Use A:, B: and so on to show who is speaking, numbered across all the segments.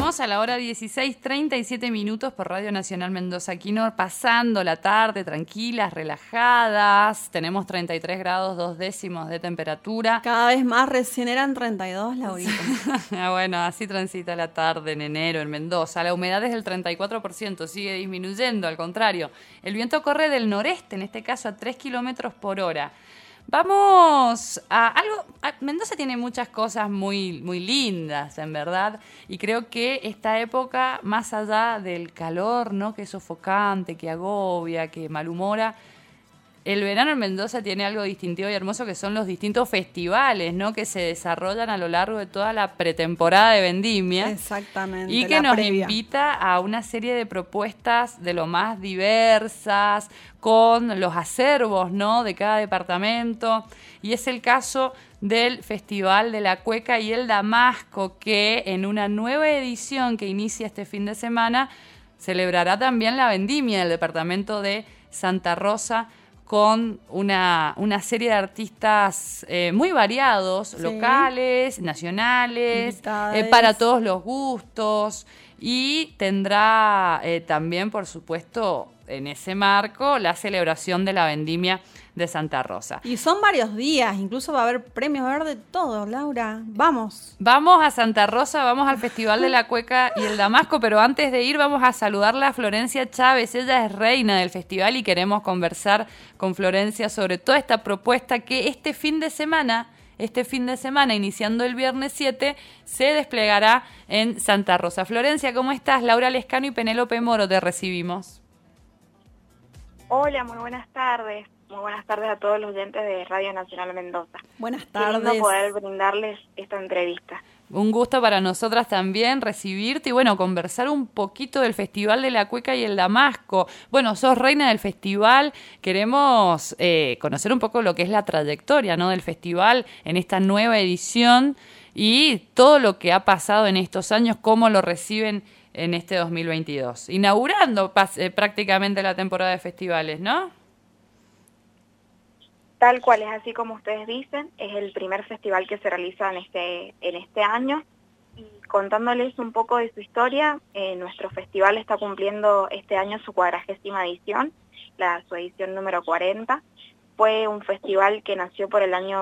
A: Seguimos a la hora 16:37 por Radio Nacional Mendoza Quino, pasando la tarde tranquilas, relajadas. Tenemos 33 grados 2 décimos de temperatura.
B: Cada vez más, recién eran 32, Laurita.
A: Bueno, así transita la tarde en enero en Mendoza. La humedad es del 34%, sigue disminuyendo, al contrario. El viento corre del noreste, en este caso a 3 kilómetros por hora. Vamos a algo. Mendoza tiene muchas cosas muy, muy lindas, en verdad, y creo que esta época, más allá del calor, ¿no?, que es sofocante, que agobia, que malhumora, el verano en Mendoza tiene algo distintivo y hermoso, que son los distintos festivales, ¿no?, que se desarrollan a lo largo de toda la pretemporada de vendimia.
B: Exactamente.
A: Y que nos invita a una serie de propuestas de lo más diversas, con los acervos, ¿no?, de cada departamento. Y es el caso del Festival de la Cueca y el Damasco, que en una nueva edición que inicia este fin de semana celebrará también la vendimia del departamento de Santa Rosa, con una serie de artistas muy variados, sí, locales, nacionales, para todos los gustos, y tendrá también, por supuesto, en ese marco, la celebración de la vendimia de Santa Rosa.
B: Y son varios días, incluso va a haber premios, va a haber de todo, Laura. Vamos.
A: Vamos a Santa Rosa, vamos al Festival de la Cueca y el Damasco, pero antes de ir vamos a saludarla a Florencia Chávez. Ella es reina del festival y queremos conversar con Florencia sobre toda esta propuesta que este fin de semana, iniciando el viernes 7, se desplegará en Santa Rosa. Florencia, ¿cómo estás? Laura Lescano y Penélope Moro te recibimos.
C: Hola, muy buenas tardes. Muy buenas tardes a todos los oyentes de Radio Nacional Mendoza.
B: Buenas tardes.
C: Queriendo poder brindarles esta entrevista.
A: Un gusto para nosotras también recibirte y, bueno, conversar un poquito del Festival de la Cueca y el Damasco. Bueno, sos reina del festival, queremos conocer un poco lo que es la trayectoria, ¿no?, del festival en esta nueva edición y todo lo que ha pasado en estos años, cómo lo reciben en este 2022. Inaugurando prácticamente la temporada de festivales, ¿no?
C: Tal cual, es así como ustedes dicen, es el primer festival que se realiza en este año. Y contándoles un poco de su historia, nuestro festival está cumpliendo este año su 40ª edición, su edición número 40. Fue un festival que nació por el año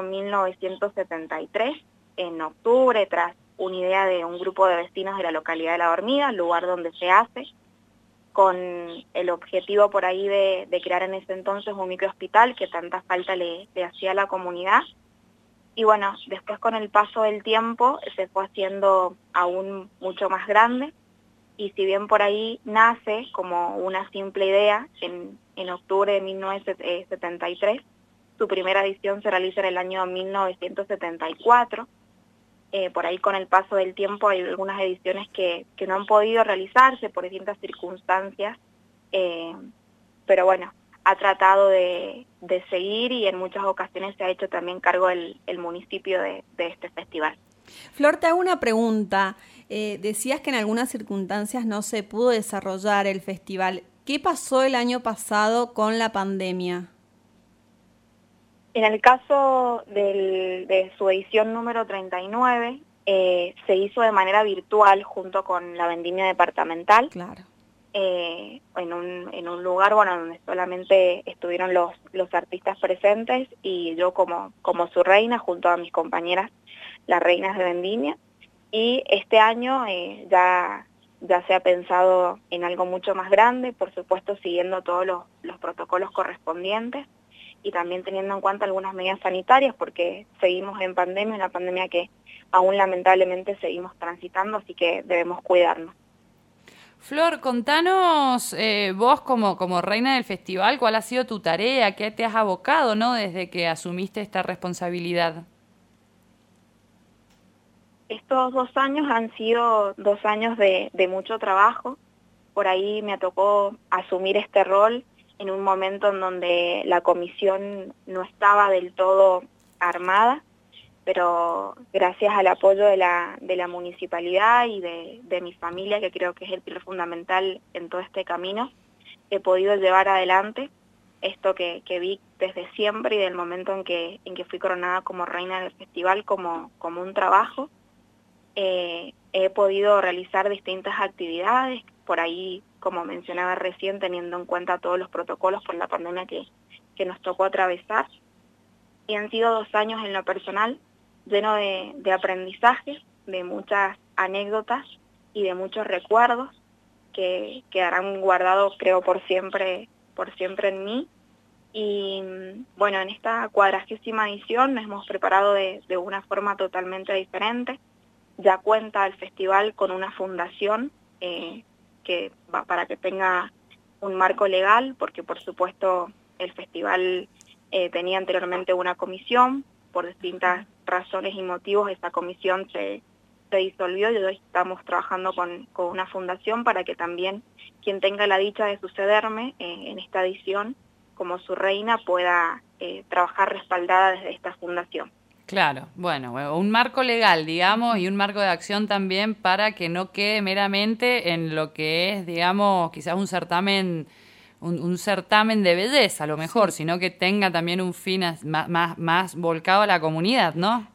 C: 1973, en octubre, tras una idea de un grupo de vecinos de la localidad de La Dormida, el lugar donde se hace, con el objetivo por ahí de crear en ese entonces un microhospital que tanta falta le hacía a la comunidad. Y bueno, después con el paso del tiempo se fue haciendo aún mucho más grande, y si bien por ahí nace como una simple idea, en octubre de 1973, su primera edición se realiza en el año 1974, por ahí con el paso del tiempo hay algunas ediciones que no han podido realizarse por distintas circunstancias, pero bueno, ha tratado de seguir, y en muchas ocasiones se ha hecho también cargo el municipio de este festival.
B: Flor, te hago una pregunta. Decías que en algunas circunstancias no se pudo desarrollar el festival. ¿Qué pasó el año pasado con la pandemia?
C: En el caso de su edición número 39, se hizo de manera virtual junto con la vendimia departamental.
B: Claro.
C: En un lugar, bueno, donde solamente estuvieron los artistas presentes, y yo como su reina junto a mis compañeras, las reinas de vendimia. Y este año ya se ha pensado en algo mucho más grande, por supuesto siguiendo todos los protocolos correspondientes, y también teniendo en cuenta algunas medidas sanitarias, porque seguimos en pandemia, una pandemia que aún lamentablemente seguimos transitando, así que debemos cuidarnos.
A: Flor, contanos vos como reina del festival, ¿cuál ha sido tu tarea? ¿Qué te has abocado, ¿no?, desde que asumiste esta responsabilidad?
C: Estos 2 años han sido 2 años de mucho trabajo. Por ahí me tocó asumir este rol en un momento en donde la comisión no estaba del todo armada, pero gracias al apoyo de la municipalidad y de mi familia, que creo que es el pilar fundamental en todo este camino, he podido llevar adelante esto que vi desde siempre, y del momento en que fui coronada como reina del festival como un trabajo. he podido realizar distintas actividades, por ahí, como mencionaba recién, teniendo en cuenta todos los protocolos por la pandemia que nos tocó atravesar. Y han sido 2 años en lo personal lleno de aprendizajes, de muchas anécdotas y de muchos recuerdos que quedarán guardados, creo, por siempre en mí. Y bueno, en esta 40ª edición nos hemos preparado de una forma totalmente diferente. Ya cuenta el festival con una fundación que va para que tenga un marco legal, porque por supuesto el festival tenía anteriormente una comisión. Por distintas razones y motivos esa comisión se disolvió y hoy estamos trabajando con una fundación para que también quien tenga la dicha de sucederme en esta edición como su reina pueda trabajar respaldada desde esta fundación.
A: Claro, bueno, un marco legal, digamos, y un marco de acción también para que no quede meramente en lo que es, digamos, quizás un certamen de belleza, a lo mejor, sí, sino que tenga también un fin más volcado a la comunidad, ¿no?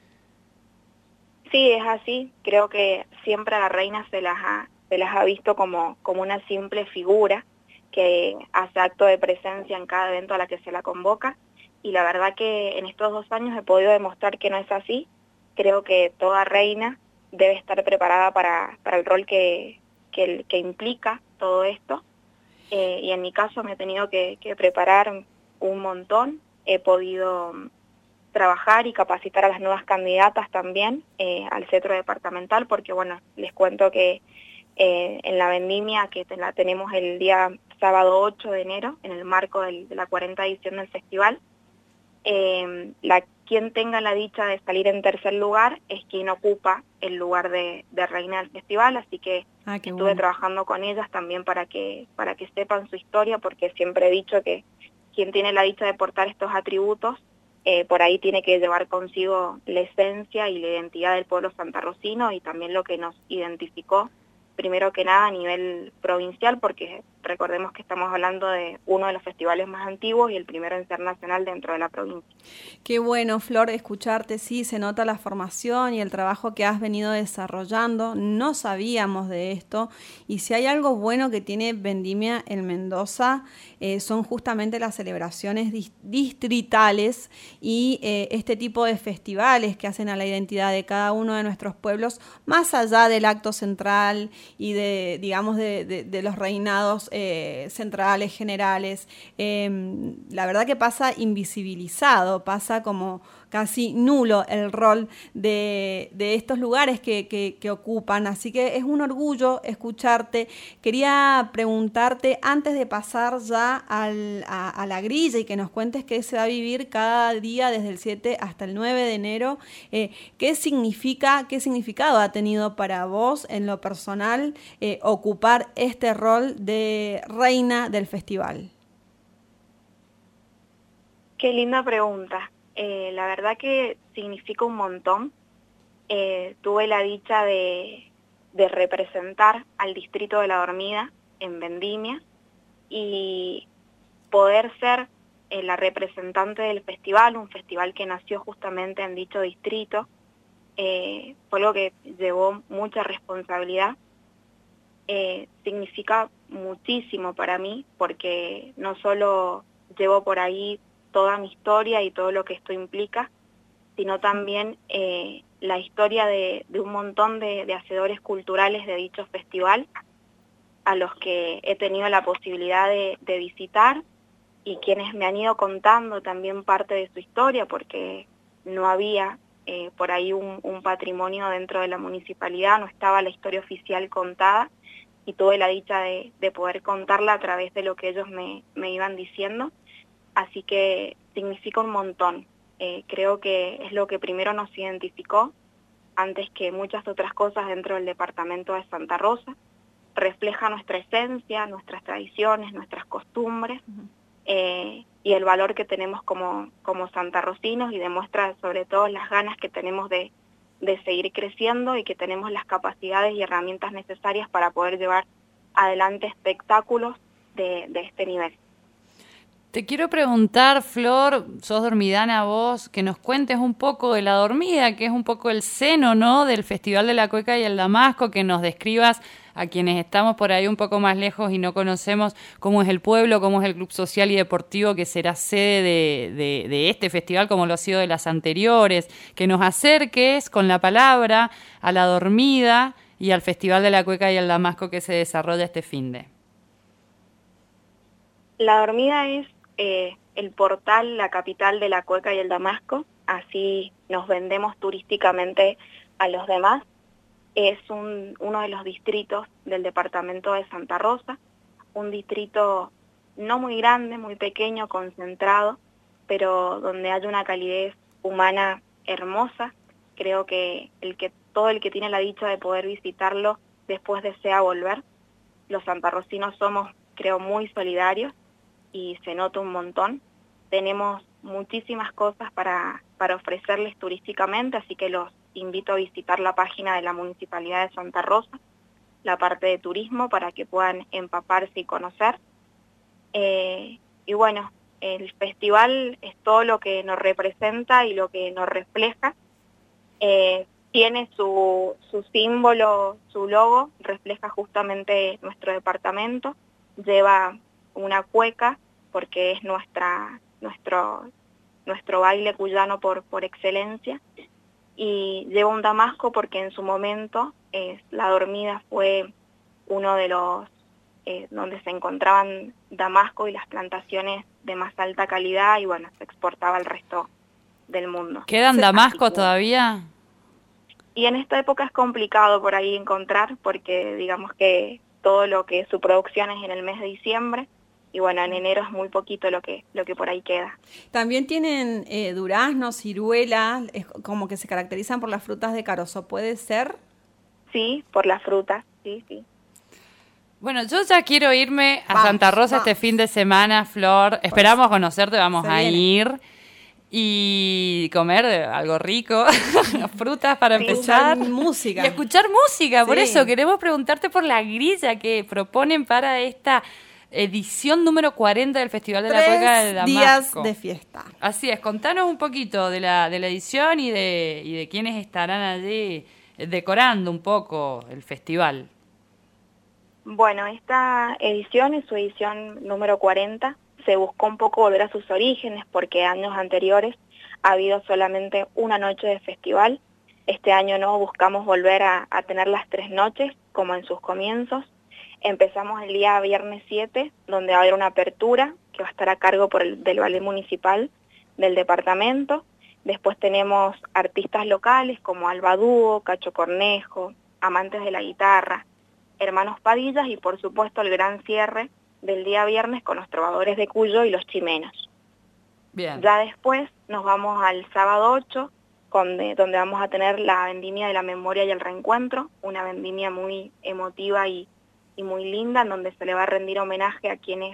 C: Sí, es así. Creo que siempre a la reina se las ha visto como una simple figura que hace acto de presencia en cada evento a la que se la convoca. Y la verdad que en estos 2 años he podido demostrar que no es así. Creo que toda reina debe estar preparada para el rol que implica todo esto. Y en mi caso me he tenido que preparar un montón. He podido trabajar y capacitar a las nuevas candidatas también al cetro departamental, porque bueno, les cuento que en la vendimia que la tenemos el día sábado 8 de enero, en el marco de la 40ª edición del festival, quien tenga la dicha de salir en tercer lugar es quien ocupa el lugar de reina del festival, así que estuve trabajando con ellas también para que sepan su historia, porque siempre he dicho que quien tiene la dicha de portar estos atributos, por ahí tiene que llevar consigo la esencia y la identidad del pueblo santarrocino y también lo que nos identificó, primero que nada a nivel provincial, porque recordemos que estamos hablando de uno de los festivales más antiguos y el primero en ser nacional dentro de la provincia.
B: Qué bueno, Flor, escucharte. Sí, se nota la formación y el trabajo que has venido desarrollando. No sabíamos de esto, y si hay algo bueno que tiene Vendimia en Mendoza, son justamente las celebraciones distritales y este tipo de festivales que hacen a la identidad de cada uno de nuestros pueblos, más allá del acto central y de los reinados centrales, generales. La verdad que pasa invisibilizado, pasa como casi nulo el rol de estos lugares que ocupan, así que es un orgullo escucharte. Quería preguntarte, antes de pasar ya a la grilla y que nos cuentes qué se va a vivir cada día desde el 7 hasta el 9 de enero, ¿qué significado ha tenido para vos en lo personal ocupar este rol de reina del festival?
C: Qué linda pregunta. La verdad que significa un montón. Tuve la dicha de representar al distrito de La Dormida en Vendimia y poder ser la representante del festival, un festival que nació justamente en dicho distrito, fue algo que llevó mucha responsabilidad. Significa muchísimo para mí, porque no solo llevo por ahí toda mi historia y todo lo que esto implica, sino también la historia de un montón de hacedores culturales de dicho festival, a los que he tenido la posibilidad de visitar, y quienes me han ido contando también parte de su historia, porque no había por ahí un patrimonio dentro de la municipalidad, no estaba la historia oficial contada, y tuve la dicha de poder contarla a través de lo que ellos me iban diciendo. Así que significa un montón. Creo que es lo que primero nos identificó, antes que muchas otras cosas dentro del departamento de Santa Rosa. Refleja nuestra esencia, nuestras tradiciones, nuestras costumbres, y el valor que tenemos como santarrocinos, y demuestra sobre todo las ganas que tenemos de seguir creciendo y que tenemos las capacidades y herramientas necesarias para poder llevar adelante espectáculos de este nivel.
A: Te quiero preguntar, Flor, sos dormidana vos, que nos cuentes un poco de La Dormida, que es un poco el seno, ¿no?, del Festival de la Cueca y el Damasco, que nos describas a quienes estamos por ahí un poco más lejos y no conocemos cómo es el pueblo, cómo es el club social y deportivo que será sede de este festival, como lo ha sido de las anteriores, que nos acerques con la palabra a La Dormida y al Festival de la Cueca y el Damasco que se desarrolla este finde.
C: La Dormida es el portal, la capital de la Cueca y el Damasco, así nos vendemos turísticamente a los demás. Es uno de los distritos del departamento de Santa Rosa, un distrito no muy grande, muy pequeño, concentrado, pero donde hay una calidez humana hermosa. Creo que todo el que tiene la dicha de poder visitarlo después desea volver. Los santarrocinos somos, creo, muy solidarios y se nota un montón. Tenemos muchísimas cosas para ofrecerles turísticamente, así que los invito a visitar la página de la Municipalidad de Santa Rosa, la parte de turismo, para que puedan empaparse y conocer. Y bueno, el festival es todo lo que nos representa y lo que nos refleja. Tiene su símbolo, su logo, refleja justamente nuestro departamento, lleva una cueca porque es nuestro baile cuyano por excelencia, y lleva un damasco porque en su momento La Dormida fue uno de los donde se encontraban damasco y las plantaciones de más alta calidad, y bueno, se exportaba al resto del mundo.
A: ¿Quedan damascos todavía?
C: Y en esta época es complicado por ahí encontrar, porque digamos que todo lo que su producción es en el mes de diciembre, y bueno, en enero es muy poquito lo que por ahí queda.
B: También tienen duraznos, ciruelas, como que se caracterizan por las frutas de carozo, ¿puede ser?
C: Sí, por las frutas, sí.
A: Bueno, yo ya quiero irme a Santa Rosa este fin de semana, Flor. Esperamos conocerte, vamos a ir y comer algo rico, frutas para empezar.
B: Música.
A: Y escuchar música, por eso queremos preguntarte por la grilla que proponen para esta edición número 40 del Festival de la Cueca del Damasco.
B: 3 días de fiesta.
A: Así es, contanos un poquito de la edición y de quiénes estarán allí decorando un poco el festival.
C: Bueno, esta edición es su edición número 40. Se buscó un poco volver a sus orígenes porque años anteriores ha habido solamente una noche de festival. Este año no, buscamos volver a tener las 3 noches como en sus comienzos. Empezamos el día viernes 7, donde va a haber una apertura que va a estar a cargo del ballet municipal del departamento. Después tenemos artistas locales como Alba Dúo, Cacho Cornejo, Amantes de la Guitarra, Hermanos Padillas y por supuesto el gran cierre del día viernes con los Trovadores de Cuyo y los Chimenos.
A: Bien.
C: Ya después nos vamos al sábado 8, donde vamos a tener la vendimia de la memoria y el reencuentro, una vendimia muy emotiva y muy linda, en donde se le va a rendir homenaje a quienes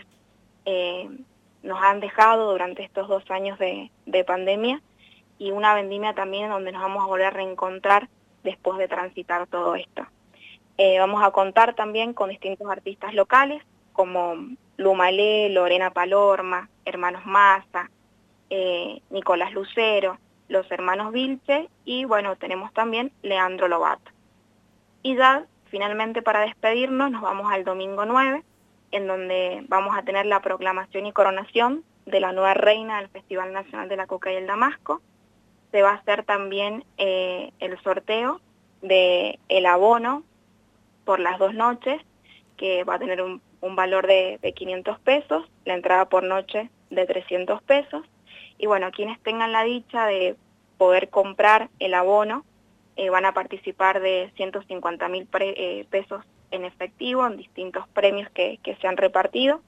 C: nos han dejado durante estos 2 años de pandemia, y una vendimia también en donde nos vamos a volver a reencontrar después de transitar todo esto. Vamos a contar también con distintos artistas locales, como Lumalé, Lorena Palorma, Hermanos Massa, Nicolás Lucero, los Hermanos Vilche, y bueno, tenemos también Leandro Lobato. Y ya finalmente, para despedirnos, nos vamos al domingo 9, en donde vamos a tener la proclamación y coronación de la nueva reina del Festival Nacional de la Cueca y el Damasco. Se va a hacer también el sorteo del abono por las 2 noches, que va a tener un valor de 500 pesos, la entrada por noche de 300 pesos. Y bueno, quienes tengan la dicha de poder comprar el abono, van a participar de 150.000 pesos en efectivo en distintos premios que se han repartido.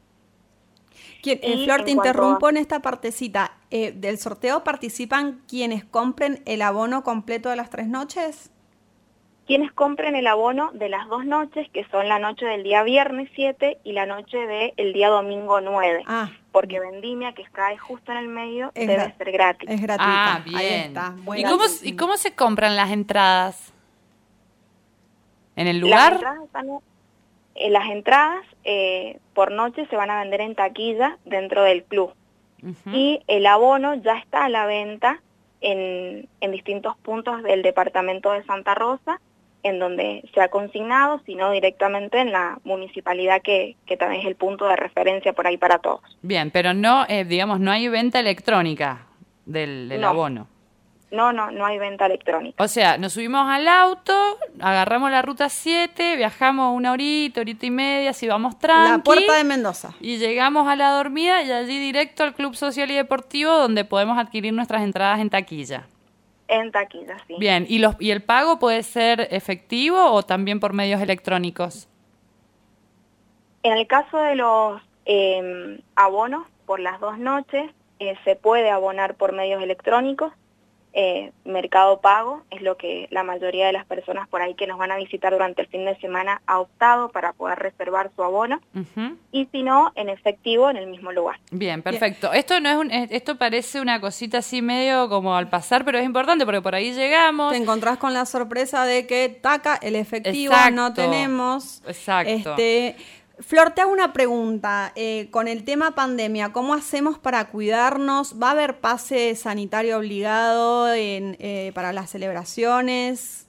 B: Flor, te interrumpo en esta partecita. ¿Del sorteo participan quienes compren el abono completo de las 3 noches?
C: Quienes compren el abono de las 2 noches, que son la noche del día viernes 7 y la noche del día domingo 9. Porque vendimia, que cae justo en el medio, debe ser gratis.
B: Es gratuita.
A: Ah, bien.
B: Ahí está.
A: ¿Y cómo se compran las entradas? ¿En el lugar?
C: Las entradas están las entradas por noche se van a vender en taquilla dentro del club. Y el abono ya está a la venta en distintos puntos del departamento de Santa Rosa, en donde se ha consignado, sino directamente en la municipalidad que también es el punto de referencia por ahí para todos.
A: Bien, pero no, digamos, no hay venta electrónica del abono.
C: No hay venta electrónica.
A: O sea, nos subimos al auto, agarramos la ruta 7, viajamos una horita y media, si vamos tranqui.
B: La Puerta de Mendoza.
A: Y llegamos a La Dormida y allí directo al Club Social y Deportivo, donde podemos adquirir nuestras entradas en taquilla.
C: En taquilla, sí.
A: Bien, ¿y el pago puede ser efectivo o también por medios electrónicos?
C: En el caso de los abonos por las 2 noches, se puede abonar por medios electrónicos. Mercado Pago es lo que la mayoría de las personas por ahí que nos van a visitar durante el fin de semana ha optado para poder reservar su abono, y si no, en efectivo en el mismo lugar.
A: Bien, perfecto. Bien. Esto no es esto parece una cosita así medio como al pasar, pero es importante porque por ahí llegamos.
B: Te encontrás con la sorpresa de que taca el efectivo, no tenemos.
A: Exacto.
B: Flor, te hago una pregunta. Con el tema pandemia, ¿cómo hacemos para cuidarnos? ¿Va a haber pase sanitario obligado para las celebraciones?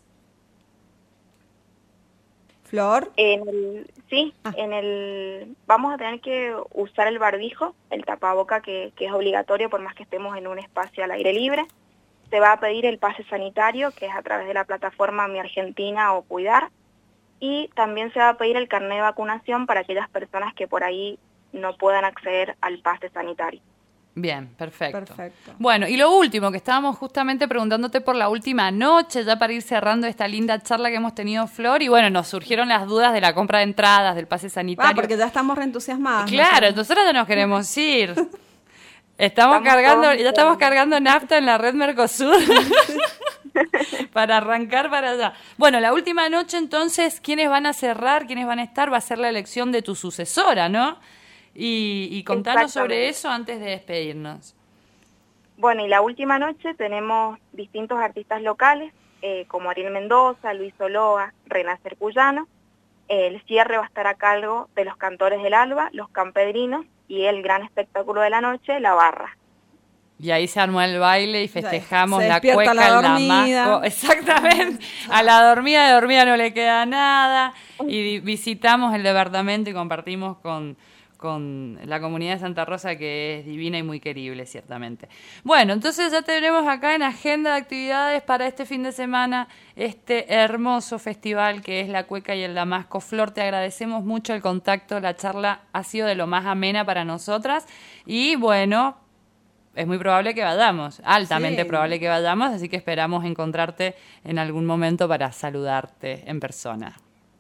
B: ¿Flor?
C: Sí, vamos a tener que usar el barbijo, el tapaboca que es obligatorio por más que estemos en un espacio al aire libre. Se va a pedir el pase sanitario, que es a través de la plataforma Mi Argentina o Cuidar. Y también se va a pedir el carnet de vacunación para aquellas personas que por ahí no puedan acceder al pase sanitario.
A: Bien, perfecto. Bueno, y lo último, que estábamos justamente preguntándote por la última noche, ya para ir cerrando esta linda charla que hemos tenido, Flor, y bueno, nos surgieron las dudas de la compra de entradas, del pase sanitario.
B: Porque ya estamos reentusiasmadas.
A: Claro, nosotros ya nos queremos ir. Estamos cargando nafta en la red Mercosur. Para arrancar para allá. Bueno, la última noche entonces, ¿quiénes van a cerrar? ¿Quiénes van a estar? Va a ser la elección de tu sucesora, ¿no? Y contanos sobre eso antes de despedirnos.
C: Bueno, y la última noche tenemos distintos artistas locales, como Ariel Mendoza, Luis Oloa, Renacer Cuyano. El cierre va a estar a cargo de los Cantores del Alba, los Campedrinos, y el gran espectáculo de la noche, La Barra.
A: Y ahí se armó el baile y festejamos la cueca, el damasco. Exactamente. A la dormida no le queda nada. Y visitamos el departamento y compartimos con la comunidad de Santa Rosa, que es divina y muy querible, ciertamente. Bueno, entonces ya tenemos acá en agenda de actividades para este fin de semana este hermoso festival que es la cueca y el damasco. Flor, te agradecemos mucho el contacto, la charla ha sido de lo más amena para nosotras y bueno, es muy probable que vayamos, altamente probable que vayamos, así que esperamos encontrarte en algún momento para saludarte en persona.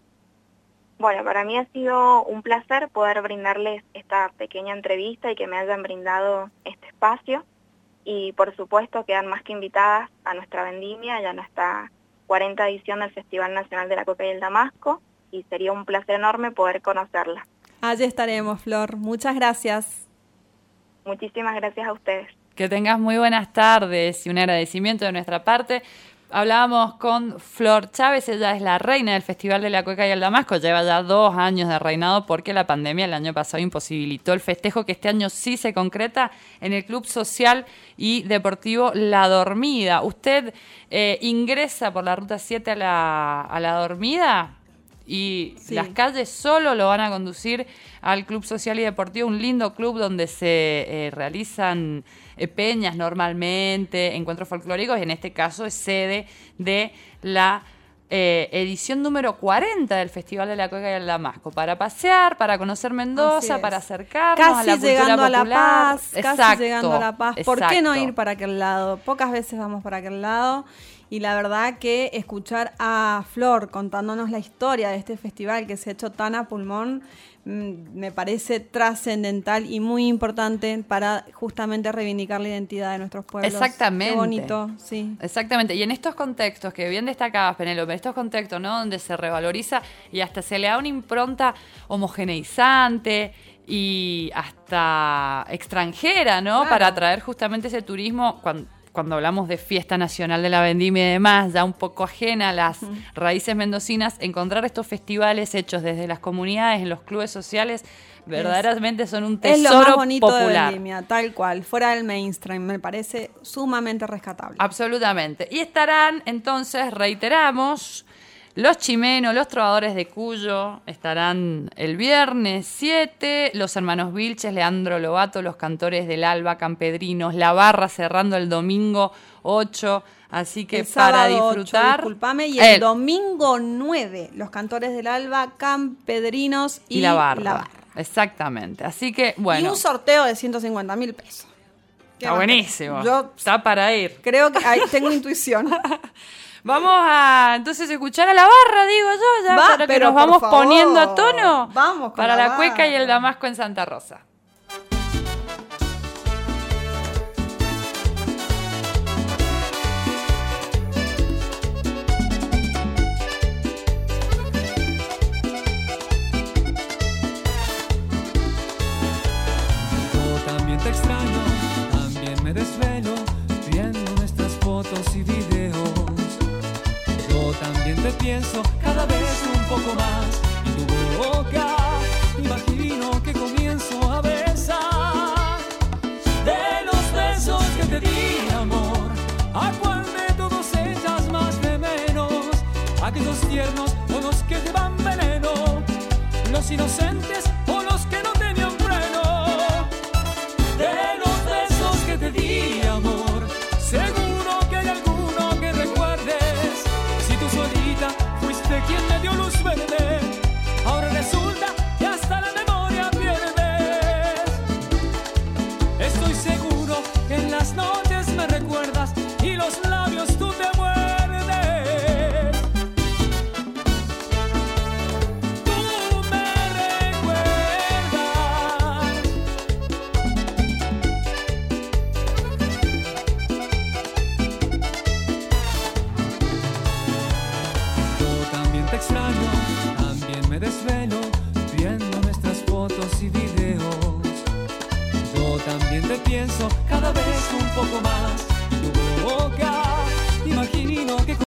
C: Bueno, para mí ha sido un placer poder brindarles esta pequeña entrevista y que me hayan brindado este espacio. Y por supuesto quedan más que invitadas a nuestra vendimia, ya nuestra 40ª edición del Festival Nacional de la Cueca y el Damasco, y sería un placer enorme poder conocerla.
B: Allí estaremos, Flor. Muchas gracias.
C: Muchísimas gracias a ustedes.
A: Que tengas muy buenas tardes y un agradecimiento de nuestra parte. Hablábamos con Flor Chávez, ella es la reina del Festival de la Cueca y el Damasco, lleva ya 2 años de reinado porque la pandemia el año pasado imposibilitó el festejo que este año sí se concreta en el Club Social y Deportivo La Dormida. Usted ingresa por la Ruta 7 a la Dormida y las calles solo lo van a conducir al Club Social y Deportivo, un lindo club donde se realizan peñas normalmente, encuentros folclóricos, y en este caso es sede de la edición número 40 del Festival de la Cueca y el Damasco, para pasear, para conocer Mendoza, para acercarnos a la cultura popular.
B: Casi llegando a La Paz. ¿Por qué no ir para aquel lado? Pocas veces vamos para aquel lado. Y la verdad que escuchar a Flor contándonos la historia de este festival que se ha hecho tan a pulmón me parece trascendental y muy importante para justamente reivindicar la identidad de nuestros pueblos.
A: Exactamente.
B: Qué bonito, sí.
A: Exactamente. Y en estos contextos que bien destacabas, Penélope, en estos contextos, ¿no?, donde se revaloriza y hasta se le da una impronta homogeneizante y hasta extranjera, ¿no?, para atraer justamente ese turismo cuando hablamos de Fiesta Nacional de la Vendimia y demás, ya un poco ajena a las raíces mendocinas, encontrar estos festivales hechos desde las comunidades, en los clubes sociales, verdaderamente son un tesoro
B: popular. Es lo más bonito de
A: popular.
B: Vendimia, tal cual, fuera del mainstream, me parece sumamente rescatable.
A: Absolutamente. Y estarán, entonces, reiteramos, los chimenos, los trovadores de Cuyo estarán el viernes 7, los hermanos Vilches, Leandro Lobato, los cantores del Alba, Campedrinos, La Barra cerrando el domingo 8, así que
B: el
A: para
B: sábado
A: disfrutar...
B: 8, disculpame, y el domingo 9, los cantores del Alba, Campedrinos y
A: La Barra. Exactamente, así que bueno.
B: Y un sorteo de 150.000 pesos.
A: Está buenísimo,
B: yo
A: está para ir.
B: Creo que ahí tengo intuición.
A: Vamos a entonces escuchar a La Barra, digo yo, ya para que nos vamos poniendo a tono.
B: Vamos con
A: para la
B: Barra.
A: Cueca y el Damasco en Santa Rosa.
D: Yo también te extraño, también me desvelo viendo nuestras fotos y videos. Yo también te pienso cada vez un poco más y tu boca imagino que comienzo a besar. De los besos que te di, amor, ¿a cuál de todos echas más de menos? Aquellos tiernos o los que llevan veneno, los inocentes o los que no tenían freno. De los besos que te di, amor, seguro que hay alguno que recuerdes. Si tú solita fuiste quien me dio luz verde, ahora resulta que hasta la memoria pierdes. Estoy seguro que en las noches me recuerdas y los labios tú te muerdes. Tú me recuerdas. Yo también te extraño, también me desvelo viendo nuestras fotos y videos. Yo también te pienso cada vez un poco más y tu boca imagino que